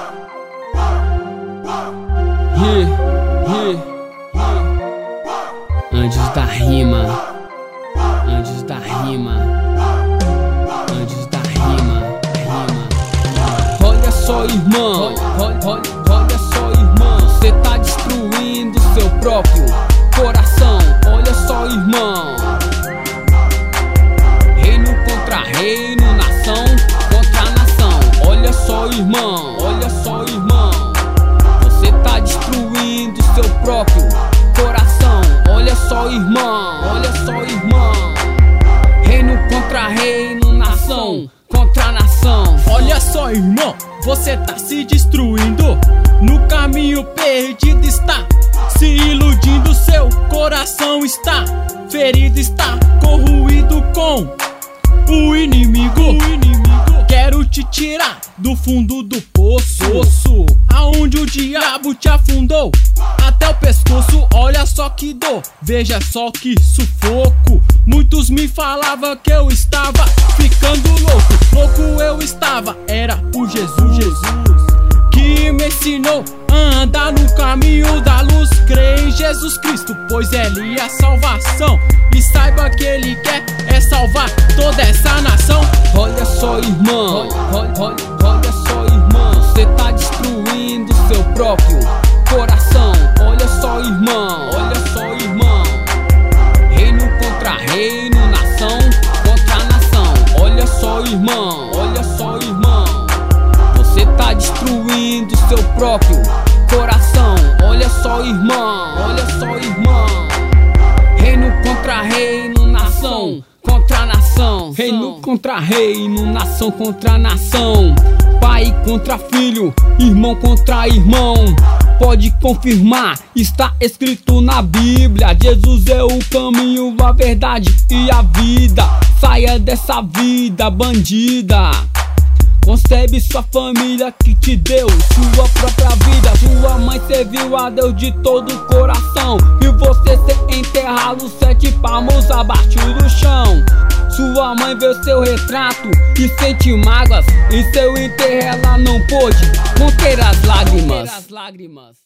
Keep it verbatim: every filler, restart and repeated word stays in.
Yeah, yeah. Anjos da rima, anjos da rima, anjos da rima, rima. Olha só, irmão, olha, olha, olha só, irmão. Você tá destruindo seu próprio coração. Olha só, irmão. Reino contra reino, nação contra nação. Olha só, irmão, olha só, irmão. Você tá destruindo seu próprio coração. Olha só, irmão, olha só, irmão. Reino contra reino, nação contra nação. Olha só, irmão, você tá se destruindo. No caminho perdido está, se iludindo, seu coração está ferido, está corroído com o inimigo. O inimigo quero te tirar do fundo do poço, poço aonde o diabo te afundou até o pescoço. Olha só que dor, veja só que sufoco. Muitos me falavam que eu estava ficando louco. Louco eu estava, era o Jesus, Jesus que me ensinou a andar no caminho da luz. Creia em Jesus Cristo, pois Ele é a salvação. E saiba que Ele quer é salvar toda essa nação. Olha só, irmão, olha, olha, olha só, irmão. Você tá destruindo seu próprio coração. Olha só, irmão, olha só, irmão. Reino contra reino, nação contra nação. Olha só, irmão, olha só, irmão. Você tá destruindo seu próprio coração. Olha só, irmão, olha só, irmão. Reino contra reino, nação contra nação. Reino contra reino, nação contra nação. Pai contra filho, irmão contra irmão. Pode confirmar, está escrito na Bíblia. Jesus é o caminho, a verdade e a vida. Saia dessa vida bandida. Concebe sua família que te deu sua própria vida. Sua mãe serviu a Deus de todo o coração. E você ser enterrado sete palmos abaixo do chão. Sua mãe vê seu retrato e sente mágoas. Em seu enterro ela não pôde conter as lágrimas.